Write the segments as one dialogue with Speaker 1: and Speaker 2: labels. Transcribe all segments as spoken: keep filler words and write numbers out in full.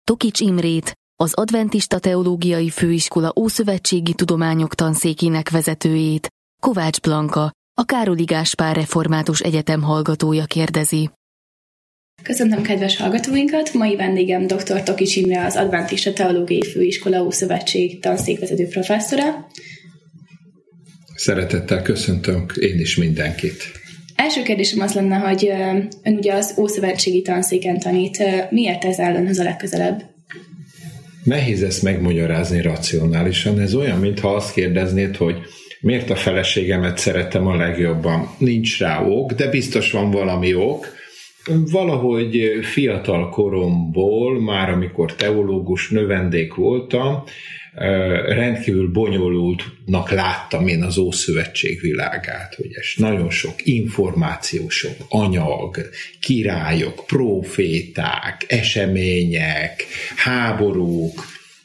Speaker 1: Tokics Imrét, az Adventista Teológiai Főiskola Ószövetségi Tudományok Tanszékének vezetőjét, Kovács Blanka, a Károli Gáspár Református Egyetem hallgatója kérdezi.
Speaker 2: Köszöntöm kedves hallgatóinkat! Mai vendégem dr. Tokics Imre, az Adventista Teológiai Főiskola Ószövetség tanszékvezető professzora.
Speaker 3: Szeretettel köszöntök én is mindenkit.
Speaker 2: Első kérdésem az lenne, hogy ön ugye az ószövetségi tanszéken tanít. Miért ez áll önhöz a legközelebb?
Speaker 3: Nehéz ezt megmagyarázni racionálisan. Ez olyan, mintha azt kérdeznéd, hogy miért a feleségemet szeretem a legjobban. Nincs rá ok, de biztos van valami ok. Valahogy fiatal koromból, már amikor teológus növendék voltam, rendkívül bonyolultnak láttam én az Ószövetség világát, hogy ez nagyon sok információ, sok anyag, királyok, próféták, események, háborúk,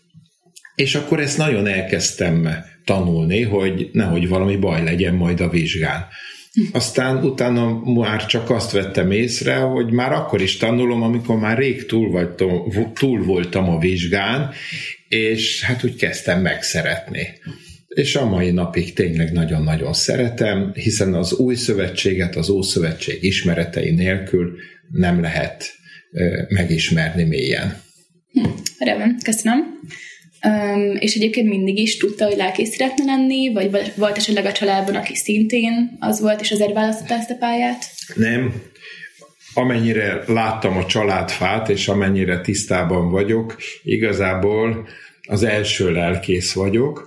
Speaker 3: és akkor ezt nagyon elkezdtem tanulni, hogy nehogy valami baj legyen majd a vizsgán. Aztán utána már csak azt vettem észre, hogy már akkor is tanulom, amikor már rég túl, vagytom, túl voltam a vizsgán, és hát úgy kezdtem megszeretni. És a mai napig tényleg nagyon-nagyon szeretem, hiszen az új szövetséget, az Ószövetség ismeretei nélkül nem lehet uh, megismerni mélyen.
Speaker 2: Hm, rendben, köszönöm. Um, és egyébként mindig is tudta, hogy lelkész szeretne lenni, vagy volt esetleg a családban, aki szintén az volt, és azért választotta ezt a pályát?
Speaker 3: Nem. Amennyire láttam a családfát, és amennyire tisztában vagyok, igazából az első lelkész vagyok.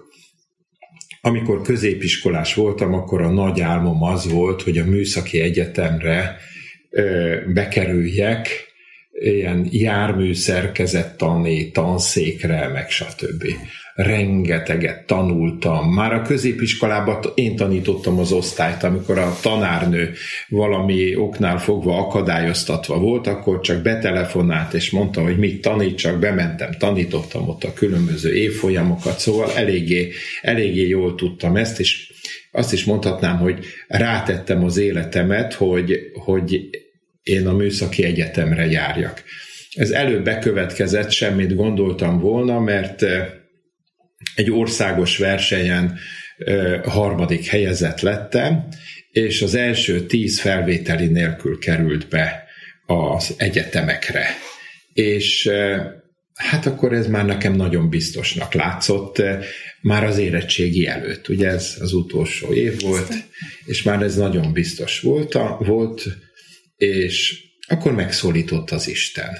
Speaker 3: Amikor középiskolás voltam, akkor a nagy álmom az volt, hogy a műszaki egyetemre ö, bekerüljek, ilyen járműszerkezettani tanszékre, meg stb. Rengeteget tanultam. Már a középiskolában én tanítottam az osztályt, amikor a tanárnő valami oknál fogva akadályoztatva volt, akkor csak betelefonált és mondta, hogy mit tanítsak, bementem, tanítottam ott a különböző évfolyamokat, szóval eléggé, eléggé jól tudtam ezt, és azt is mondhatnám, hogy rátettem az életemet, hogy, hogy én a műszaki egyetemre járjak. Ez előbb bekövetkezett, semmit gondoltam volna, mert egy országos versenyen harmadik helyezett lettem, és az első tíz felvételi nélkül került be az egyetemekre. És hát akkor ez már nekem nagyon biztosnak látszott, már az érettségi előtt. Ugye ez az utolsó év volt, és már ez nagyon biztos volt, volt és akkor megszólított az Isten.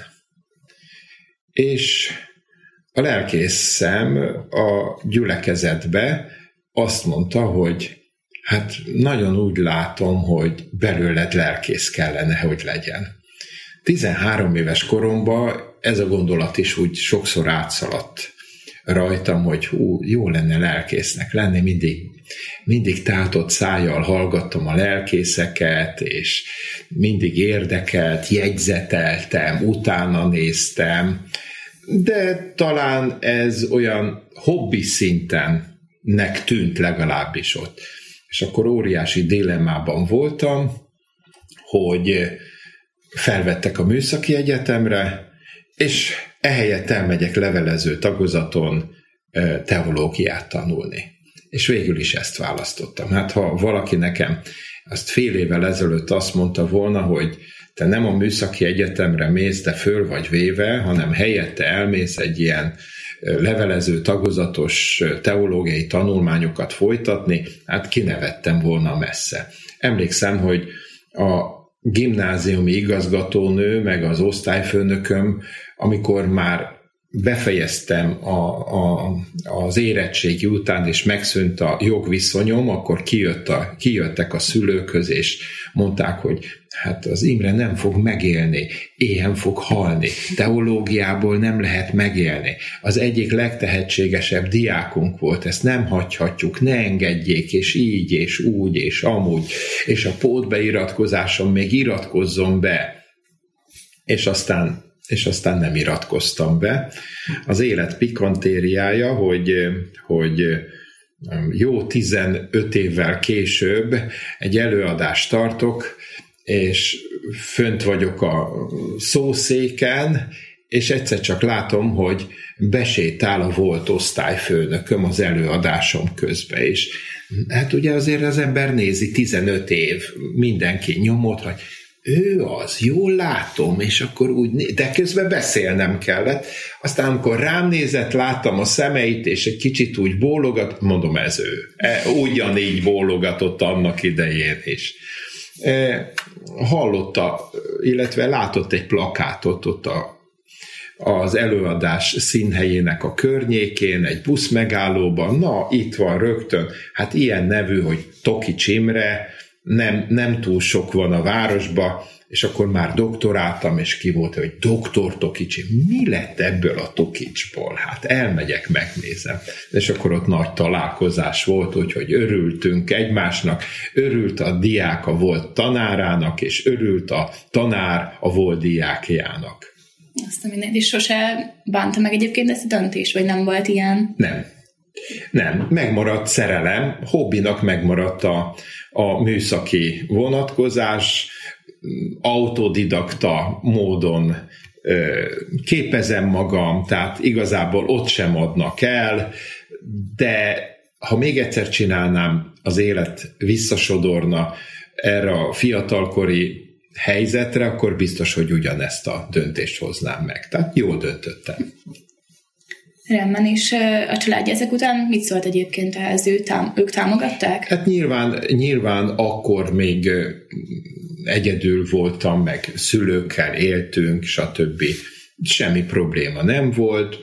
Speaker 3: És a lelkészem a gyülekezetbe azt mondta, hogy hát nagyon úgy látom, hogy belőled lelkész kellene, hogy legyen. tizenhárom éves koromban ez a gondolat is úgy sokszor átszaladt rajtam, hogy hú, jó lenne lelkésznek lenni, mindig, mindig tátott szájjal hallgattam a lelkészeket, és mindig érdekelt, jegyzeteltem, utána néztem, de talán ez olyan hobbi szintennek tűnt legalábbis ott. És akkor óriási dilemmában voltam, hogy felvettek a műszaki egyetemre, és ehelyett elmegyek levelező tagozaton teológiát tanulni. És végül is ezt választottam. Hát ha valaki nekem azt fél évvel ezelőtt azt mondta volna, hogy te nem a műszaki egyetemre mész, te föl vagy véve, hanem helyette elmész egy ilyen levelező tagozatos teológiai tanulmányokat folytatni, hát kinevettem volna messze. Emlékszem, hogy a gimnáziumi igazgatónő, meg az osztályfőnököm, amikor már befejeztem a, a, az érettségi után, és megszűnt a jogviszonyom, akkor kijött a, kijöttek a szülőkhöz, és mondták, hogy hát az Imre nem fog megélni, éhen fog halni, teológiából nem lehet megélni. Az egyik legtehetségesebb diákunk volt, ezt nem hagyhatjuk, ne engedjék, és így, és úgy, és amúgy, és a pótbeiratkozáson még iratkozzon be. És aztán és aztán nem iratkoztam be. Az élet pikantériája, hogy, hogy jó tizenöt évvel később egy előadást tartok, és fönt vagyok a szószéken, és egyszer csak látom, hogy besétál a volt osztályfőnököm az előadásom közben, és hát ugye azért az ember nézi tizenöt év, mindenki nyomot, hogy ő az, jól látom, és akkor úgy, de közben beszélnem kellett. Aztán amikor rám nézett, láttam a szemeit, és egy kicsit úgy bólogat, mondom, ez ő. Ugyanígy bólogatott annak idején is. Hallotta, illetve látott egy plakátot ott a, az előadás színhelyének a környékén, egy busz megállóban, na, itt van rögtön, hát ilyen nevű, hogy Tokics Imre, nem, nem túl sok van a városba, és akkor már doktoráltam, és ki volt, hogy doktor Tokics, mi lett ebből a Tokicsból? Hát elmegyek, megnézem. És akkor ott nagy találkozás volt, úgyhogy örültünk egymásnak, örült a diák a volt tanárának, és örült a tanár a volt diákjának.
Speaker 2: Azt a mindent, és sose bánta meg egyébként ezt a döntést, vagy nem volt ilyen?
Speaker 3: Nem. Nem, megmaradt szerelem, hobbinak megmaradt a, a műszaki vonatkozás, autodidakta módon ö, képezem magam, tehát igazából ott sem adnak el, de ha még egyszer csinálnám, az élet visszasodorna erre a fiatalkori helyzetre, akkor biztos, hogy ugyanezt a döntést hoznám meg. Tehát jól döntöttem.
Speaker 2: Rendben, és a családja ezek után mit szólt egyébként ehhez? Ő tám- ők támogatták?
Speaker 3: Hát nyilván, nyilván akkor még egyedül voltam, meg szülőkkel éltünk, stb. Semmi probléma nem volt.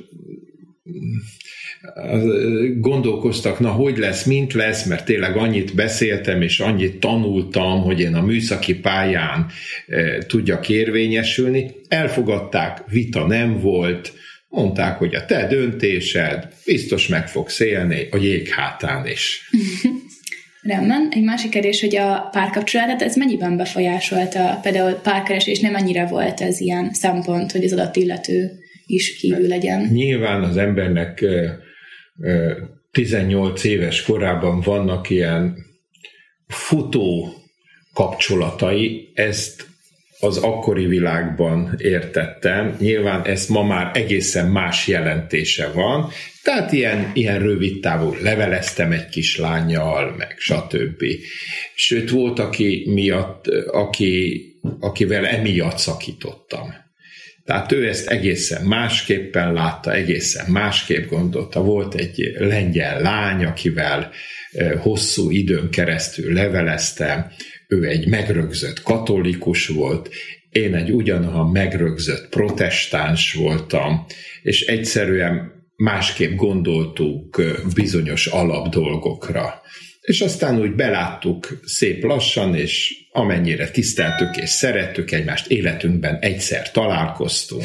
Speaker 3: Gondolkoztak, na hogy lesz, mint lesz, mert tényleg annyit beszéltem, és annyit tanultam, hogy én a műszaki pályán tudjak érvényesülni. Elfogadták, vita nem volt, mondták, hogy a te döntésed, biztos meg fogsz élni a jég hátán is.
Speaker 2: Rendben. Egy másik kérdés, hogy a párkapcsolatot ez mennyiben befolyásolta? Például párkeresésnél mennyire volt ez ilyen szempont, hogy az adott illető is kívül legyen?
Speaker 3: Nyilván az embernek tizennyolc éves korában vannak ilyen futó kapcsolatai, ezt az akkori világban értettem. Nyilván ezt ma már egészen más jelentése van, tehát ilyen, ilyen rövid távú leveleztem egy kislánnyal, meg stb. Sőt, volt, aki miatt, aki, akivel emiatt szakítottam. Tehát ő ezt egészen másképpen látta, egészen másképp gondolta. Volt egy lengyel lány, akivel hosszú időn keresztül leveleztem, ő egy megrögzött katolikus volt, én egy ugyanaha megrögzött protestáns voltam, és egyszerűen másképp gondoltuk bizonyos alapdolgokra. És aztán úgy beláttuk szép lassan, és amennyire tiszteltük és szerettük egymást, életünkben egyszer találkoztunk.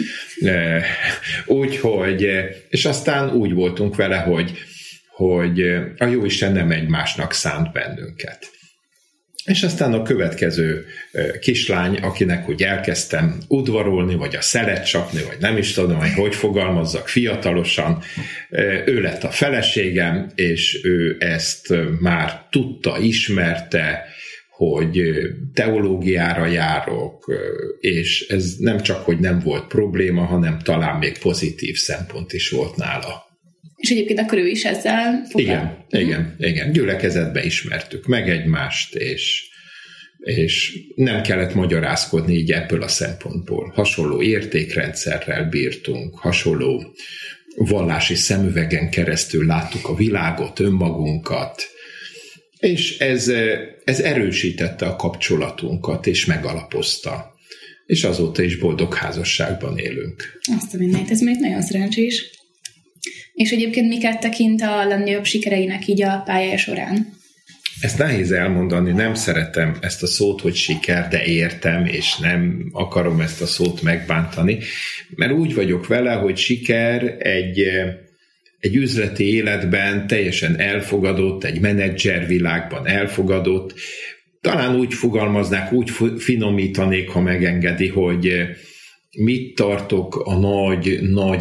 Speaker 3: Úgyhogy, és aztán úgy voltunk vele, hogy, hogy a Jóisten nem egymásnak szánt bennünket. És aztán a következő kislány, akinek úgy elkezdtem udvarolni, vagy a szelet csapni, vagy nem is tudom, hogy hogy fogalmazzak fiatalosan, ő lett a feleségem, és ő ezt már tudta, ismerte, hogy teológiára járok, és ez nem csak, hogy nem volt probléma, hanem talán még pozitív szempont is volt nála.
Speaker 2: És egyébként akkor ő is ezzel
Speaker 3: foglalkozott? Igen, igen, igen. Gyülekezetbe ismertük meg egymást, és, és nem kellett magyarázkodni így ebből a szempontból. Hasonló értékrendszerrel bírtunk, hasonló vallási szemüvegen keresztül láttuk a világot, önmagunkat, és ez, ez erősítette a kapcsolatunkat, és megalapozta. És azóta is boldog házasságban élünk.
Speaker 2: Azt a mindent, ez még nagyon szerencsés. És egyébként miket tekint a legnagyobb sikereinek így a pályája során?
Speaker 3: Ezt nehéz elmondani, nem szeretem ezt a szót, hogy siker, de értem, és nem akarom ezt a szót megbántani, mert úgy vagyok vele, hogy siker egy, egy üzleti életben teljesen elfogadott, egy menedzser világban elfogadott, talán úgy fogalmaznák, úgy finomítanék, ha megengedi, hogy mit tartok a nagy, nagy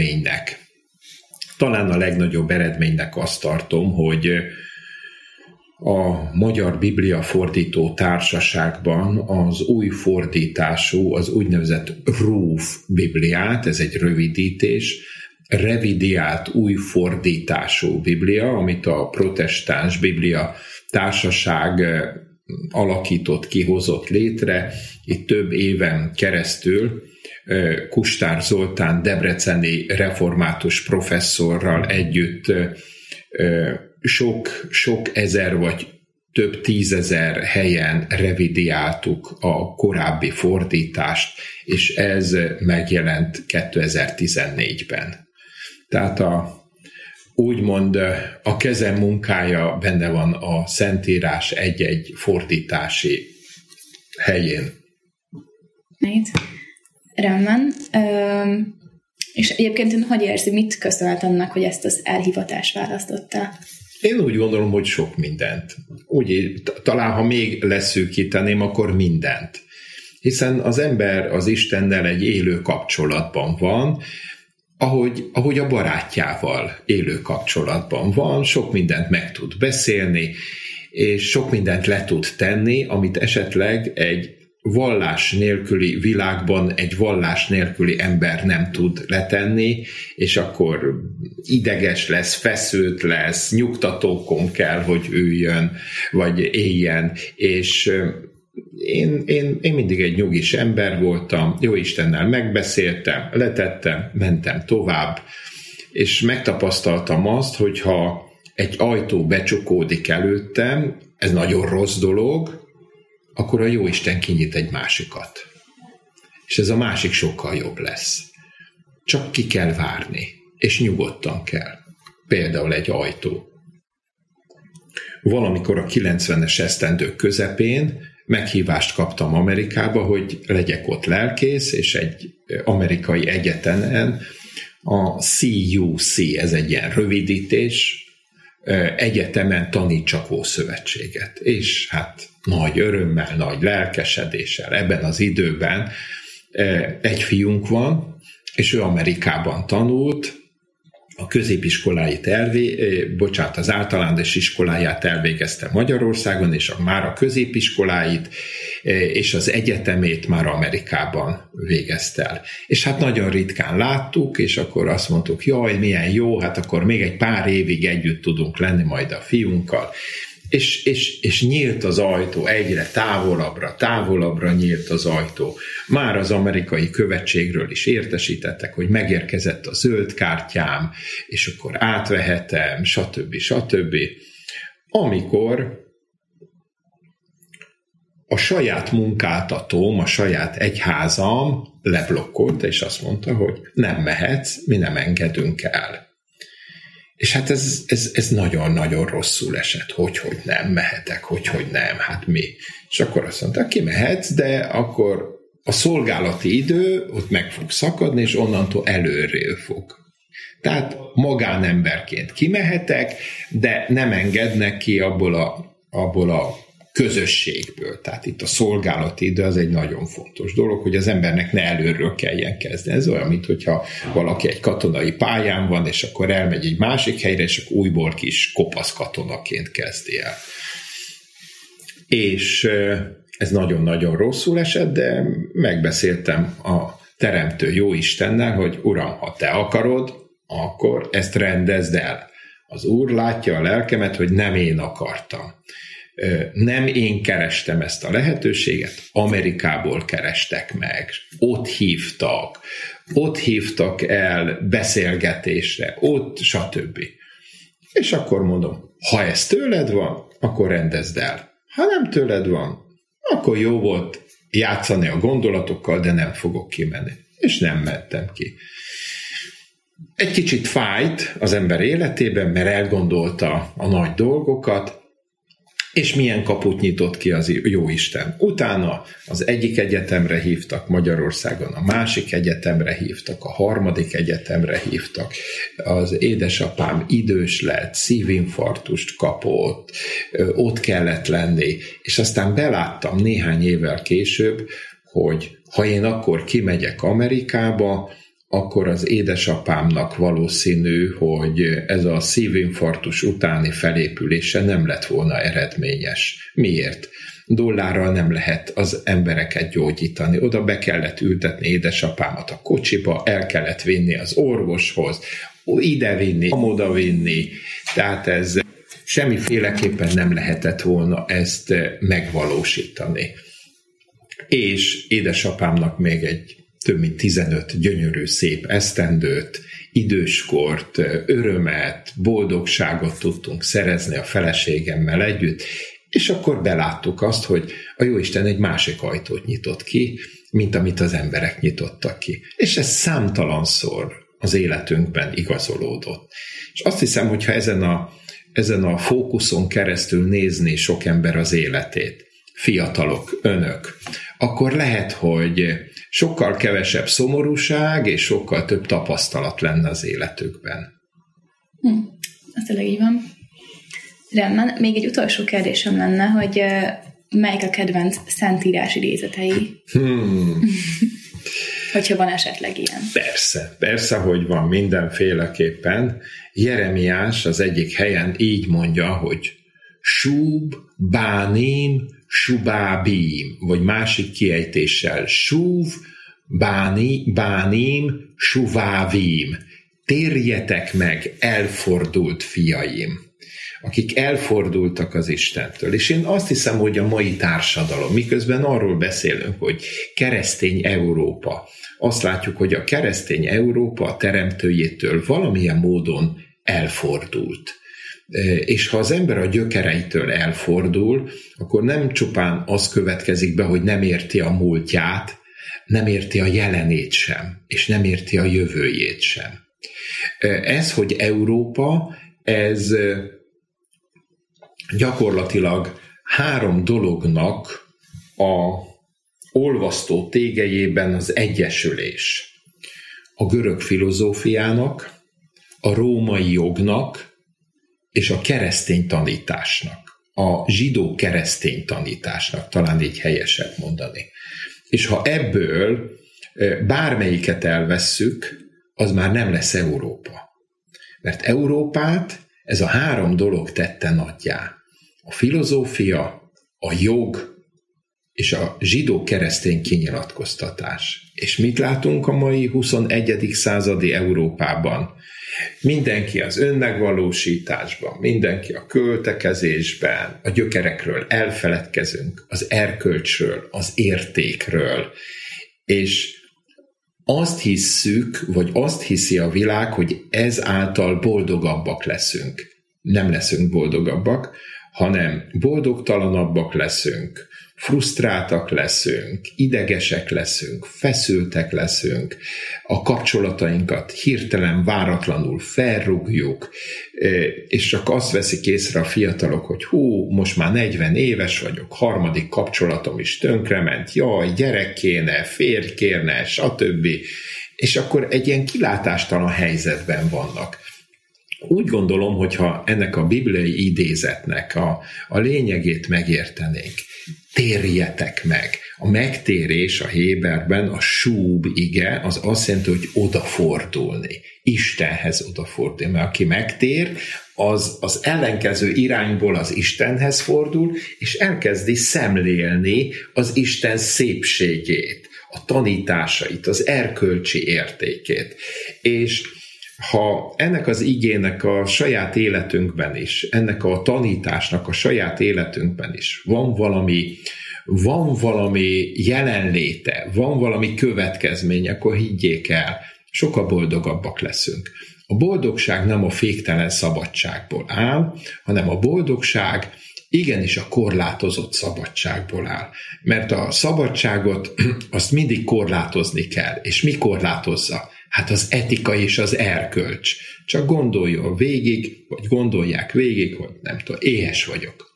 Speaker 3: eredménynek. Talán a legnagyobb eredménynek azt tartom, hogy, a Magyar Biblia Fordító Társaságban az új fordítású, az úgynevezett er u ef Bibliát, ez egy rövidítés, revidiált új fordítású Biblia, amit a Protestáns Biblia Társaság alakított, kihozott létre. Itt több éven keresztül Kustár Zoltán debreceni református professzorral együtt sok, sok ezer vagy több tízezer helyen revidiáltuk a korábbi fordítást, és ez megjelent kétezer-tizennégyben. Tehát a, úgymond a kezem munkája benne van a Szentírás egy-egy fordítási helyén.
Speaker 2: Right. Rendben. Üm, és egyébként ön hogy érzi, mit köszönhet annak, hogy ezt az elhivatást választotta?
Speaker 3: Én úgy gondolom, hogy sok mindent. Úgy, talán ha még leszűkíteném, akkor mindent. Hiszen az ember az Istennel egy élő kapcsolatban van, ahogy, ahogy a barátjával élő kapcsolatban van, sok mindent meg tud beszélni, és sok mindent le tud tenni, amit esetleg egy vallás nélküli világban egy vallás nélküli ember nem tud letenni, és akkor ideges lesz, feszült lesz, nyugtatókon kell, hogy üljön, vagy éljen, és én, én, én mindig egy nyugis ember voltam, jó Istennel megbeszéltem, letettem, mentem tovább, és megtapasztaltam azt, hogyha egy ajtó becsukódik előttem, ez nagyon rossz dolog, akkor a Jóisten kinyit egy másikat. És ez a másik sokkal jobb lesz. Csak ki kell várni, és nyugodtan kell. Például egy ajtó. Valamikor a kilencvenes esztendők közepén meghívást kaptam Amerikába, hogy legyek ott lelkész, és egy amerikai egyetemen a cé u cé, ez egy ilyen rövidítés, egyetemen tanítsak Ószövetséget. És hát nagy örömmel, nagy lelkesedéssel ebben az időben egy fiunk van, és ő Amerikában tanult, a középiskoláit elvé, bocsánat, az általános iskoláját elvégezte Magyarországon, és a, már a középiskoláit és az egyetemét már Amerikában végezte el. És hát nagyon ritkán láttuk, és akkor azt mondtuk, jaj, milyen jó, hát akkor még egy pár évig együtt tudunk lenni majd a fiunkkal. És, és, és nyílt az ajtó, egyre távolabbra, távolabbra nyílt az ajtó. Már az amerikai követségről is értesítettek, hogy megérkezett a zöld kártyám, és akkor átvehetem, stb. stb. Amikor a saját munkáltatóm, a saját egyházam leblokkolta, és azt mondta, hogy nem mehetsz, mi nem engedünk el. És hát ez, ez, ez nagyon-nagyon rosszul esett, hogy, hogy nem mehetek, hogy, hogy nem, hát mi. És akkor azt mondta, ki mehetsz, de akkor a szolgálati idő ott meg fog szakadni, és onnantól előrébb fog. Tehát magánemberként kimehetek, de nem engednek ki abból a, abból a közösségből. Tehát itt a szolgálati idő az egy nagyon fontos dolog, hogy az embernek ne előről kelljen kezdeni. Ez olyan, mintha valaki egy katonai pályán van, és akkor elmegy egy másik helyre, és akkor újból kis kopasz katonaként kezdi el. És ez nagyon-nagyon rosszul esett, de megbeszéltem a teremtő Jóistennel, hogy Uram, ha te akarod, akkor ezt rendezd el. Az Úr látja a lelkemet, hogy nem én akartam. Nem én kerestem ezt a lehetőséget, Amerikából kerestek meg, ott hívtak, ott hívtak el beszélgetésre, ott, stb. És akkor mondom, ha ez tőled van, akkor rendezd el. Ha nem tőled van, akkor jó volt játszani a gondolatokkal, de nem fogok kimenni. És nem mentem ki. Egy kicsit fájt az ember életében, mert elgondolta a nagy dolgokat, és milyen kaput nyitott ki az Jóisten. Utána az egyik egyetemre hívtak Magyarországon, a másik egyetemre hívtak, a harmadik egyetemre hívtak. Az édesapám idős lett, szívinfarktust kapott, ott kellett lenni, és aztán beláttam néhány évvel később, hogy ha én akkor kimegyek Amerikába, akkor az édesapámnak valószínű, hogy ez a szívinfarktus utáni felépülése nem lett volna eredményes. Miért? Dollárral nem lehet az embereket gyógyítani. Oda be kellett ültetni édesapámat a kocsiba, el kellett vinni az orvoshoz, ide vinni, amoda vinni. Tehát ez semmiféleképpen nem lehetett volna ezt megvalósítani. És édesapámnak még egy több mint tizenöt gyönyörű, szép esztendőt, időskort, örömet, boldogságot tudtunk szerezni a feleségemmel együtt, és akkor beláttuk azt, hogy a Jóisten egy másik ajtót nyitott ki, mint amit az emberek nyitottak ki. És ez számtalanszor az életünkben igazolódott. És azt hiszem, hogyha ezen a, ezen a fókuszon keresztül nézni sok ember az életét, fiatalok, önök, akkor lehet, hogy sokkal kevesebb szomorúság és sokkal több tapasztalat lenne az életükben.
Speaker 2: Hm, az tényleg így van. Rendben, még egy utolsó kérdésem lenne, hogy melyik a kedvenc szentírás idézetei? Hmm. Hogyha van esetleg ilyen.
Speaker 3: Persze, persze, hogy van mindenféleképpen. Jeremiás az egyik helyen így mondja, hogy Sub bánim, subábím, vagy másik kiejtéssel Suv báni, bánim, suvávím. Térjetek meg, elfordult fiaim, akik elfordultak az Istentől. És én azt hiszem, hogy a mai társadalom, miközben arról beszélünk, hogy keresztény Európa, azt látjuk, hogy a keresztény Európa a teremtőjétől valamilyen módon elfordult. És ha az ember a gyökereitől elfordul, akkor nem csupán az következik be, hogy nem érti a múltját, nem érti a jelenét sem, és nem érti a jövőjét sem. Ez, hogy Európa, ez gyakorlatilag három dolognak a olvasztó tégelyében az egyesülés. A görög filozófiának, a római jognak, és a keresztény tanításnak, a zsidó keresztény tanításnak, talán így helyesebb mondani. És ha ebből bármelyiket elvesszük, az már nem lesz Európa. Mert Európát ez a három dolog tette nagyjá. A filozófia, a jog és a zsidó keresztény kinyilatkoztatás. És mit látunk a mai huszonegyedik századi Európában? Mindenki az önmegvalósításban, mindenki a költekezésben, a gyökerekről elfeledkezünk, az erkölcsről, az értékről, és azt hisszük, vagy azt hiszi a világ, hogy ezáltal boldogabbak leszünk. Nem leszünk boldogabbak, hanem boldogtalanabbak leszünk, frusztráltak leszünk, idegesek leszünk, feszültek leszünk, a kapcsolatainkat hirtelen, váratlanul felrúgjuk, és csak azt veszik észre a fiatalok, hogy hú, most már negyven éves vagyok, harmadik kapcsolatom is tönkrement, jaj, gyerek kéne, férj kérne, stb. És akkor egy ilyen kilátástalan helyzetben vannak. Úgy gondolom, hogyha ennek a bibliai idézetnek a, a lényegét megértenénk, térjetek meg. A megtérés a héberben, a súb ige, az azt jelenti, hogy odafordulni. Istenhez odafordulni. Mert aki megtér, az az ellenkező irányból az Istenhez fordul, és elkezdi szemlélni az Isten szépségét, a tanításait, az erkölcsi értékét. És ha ennek az igének a saját életünkben is, ennek a tanításnak a saját életünkben is van valami, van valami jelenléte, van valami következmény, akkor higgyék el, sokkal boldogabbak leszünk. A boldogság nem a féktelen szabadságból áll, hanem a boldogság igenis a korlátozott szabadságból áll. Mert a szabadságot azt mindig korlátozni kell. És mi korlátozza? Hát az etika és az erkölcs. Csak gondoljon végig, vagy gondolják végig, hogy nem tudom, éhes vagyok.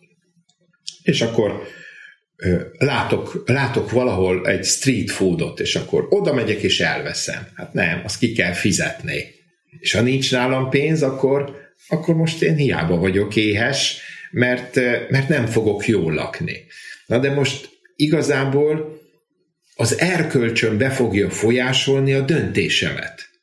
Speaker 3: És akkor ö, látok, látok valahol egy street foodot, és akkor oda megyek és elveszem. Hát nem, azt ki kell fizetni. És ha nincs nálam pénz, akkor, akkor most én hiába vagyok éhes, mert, mert nem fogok jól lakni. Na de most igazából az erkölcsön be fogja folyásolni a döntésemet.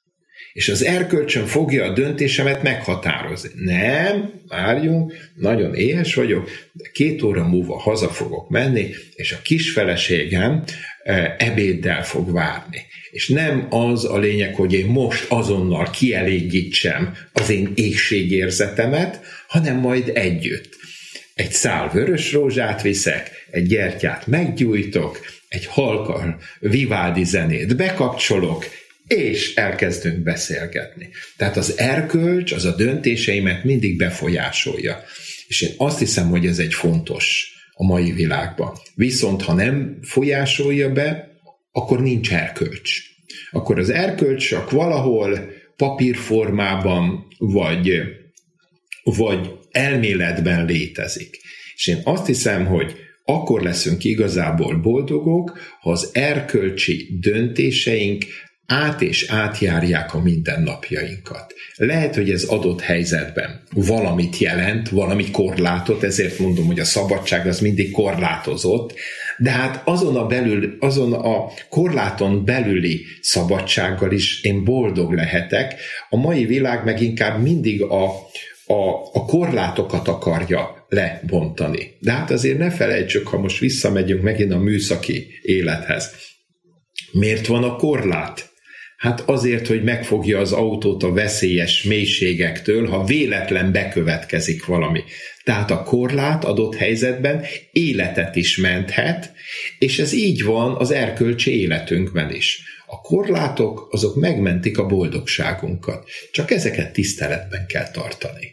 Speaker 3: és az erkölcsön fogja a döntésemet meghatározni. Nem, várjunk, nagyon éhes vagyok, de két óra múlva haza fogok menni, és a kis feleségem ebéddel fog várni. És nem az a lényeg, hogy én most azonnal kielégítsem az én éhségérzetemet, hanem majd együtt. Egy szál vörös rózsát viszek, egy gyertyát meggyújtok, egy halkan Vivaldi zenét bekapcsolok, és elkezdünk beszélgetni. Tehát az erkölcs, az a döntéseimet mindig befolyásolja. És én azt hiszem, hogy ez egy fontos a mai világban. Viszont ha nem folyásolja be, akkor nincs erkölcs. Akkor az erkölcs csak valahol papírformában, vagy, vagy elméletben létezik. És én azt hiszem, hogy akkor leszünk igazából boldogok, ha az erkölcsi döntéseink át és átjárják a mindennapjainkat. Lehet, hogy ez adott helyzetben valamit jelent, valami korlátot, ezért mondom, hogy a szabadság az mindig korlátozott, de hát azon a, belül, azon a korláton belüli szabadsággal is én boldog lehetek. A mai világ meg inkább mindig a, a, a korlátokat akarja lebontani. De hát azért ne felejtsük, ha most visszamegyünk megint a műszaki élethez. Miért van a korlát? Hát azért, hogy megfogja az autót a veszélyes mélységektől, ha véletlen bekövetkezik valami. Tehát a korlát adott helyzetben életet is menthet, és ez így van az erkölcsi életünkben is. A korlátok azok megmentik a boldogságunkat. Csak ezeket tiszteletben kell tartani.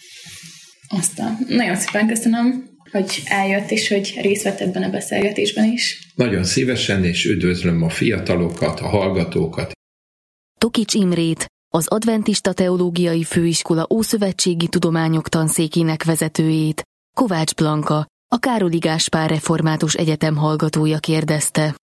Speaker 2: Aztán nagyon szépen köszönöm, hogy eljött, és hogy részt vett ebben a beszélgetésben is.
Speaker 3: Nagyon szívesen, és üdvözlöm a fiatalokat, a hallgatókat.
Speaker 1: Tokics Imrét, az Adventista Teológiai Főiskola Ószövetségi Tudományok Tanszékének vezetőjét, Kovács Blanka, a Károli Gáspár Református Egyetem hallgatója kérdezte.